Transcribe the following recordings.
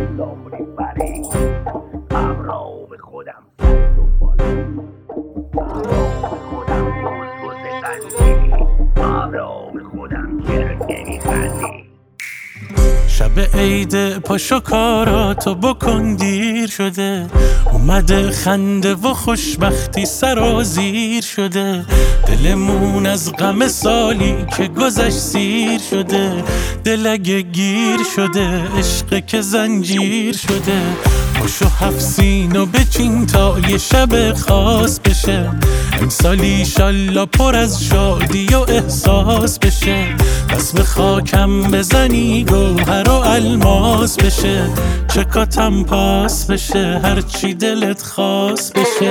دامونی برای همراه به خودم سر تو بالا، همراه به خودم روز قلبی، همراه به خودم چرا نمیخندی. شب عید پاشو کاراتو بکن دیر شده، اومده خنده و خوشبختی سرازیر شده. دلمون از غم سالی که گذشت سیر شده، دل اگه گیر شده عشق که زنجیر شده. پاشو هفت سینو بچین تا یه شب خاص بشه، امسال ایشالله پر از شادی و احساس بشه. پس به خاکم بزنی گوهر و الماس بشه، چکاتم پاس بشه هرچی دلت خواست بشه.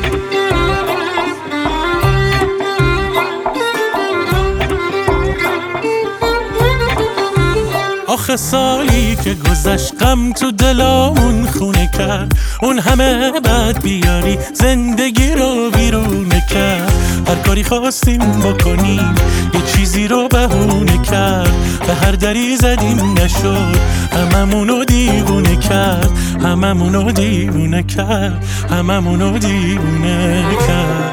آخه سالی که گذشت غم تو دلامون خونه کرد، اون همه بد بیاری زندگی رو ویرونه کرد. هر کاری خواستیم بکنیم یه چیزی رو بهونه کرد، به هر دری زدیم نشد هممونو دیوونه کرد، هممونو دیوونه کرد، هممونو دیوونه کرد.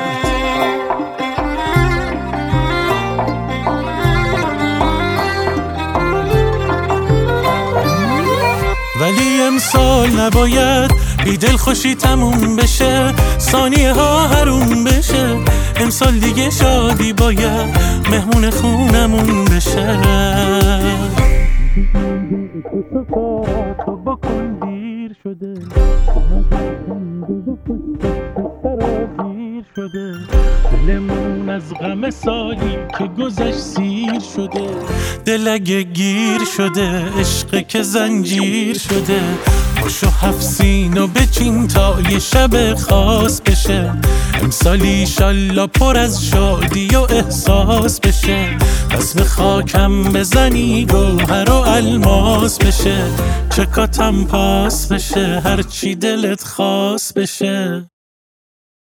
ولی امسال نباید بی دل خوشی تموم بشه، ثانیه ها حروم بشه. امسال دیگه شادی باید مهمون خونمون بشه. تو بکن دیر شده، شده دلمون از غم سالی که گذشت سیر شده. دل اگه گیر شده عشق که زنجیر شده. پاشو هفت سینو بچین تا یه شب خاص بشه، امسال ایشالله پر از شادی و احساس بشه. پس به خاکم بزنی گوهر و الماس بشه، چکاتم پاس بشه هرچی دلت خواست بشه.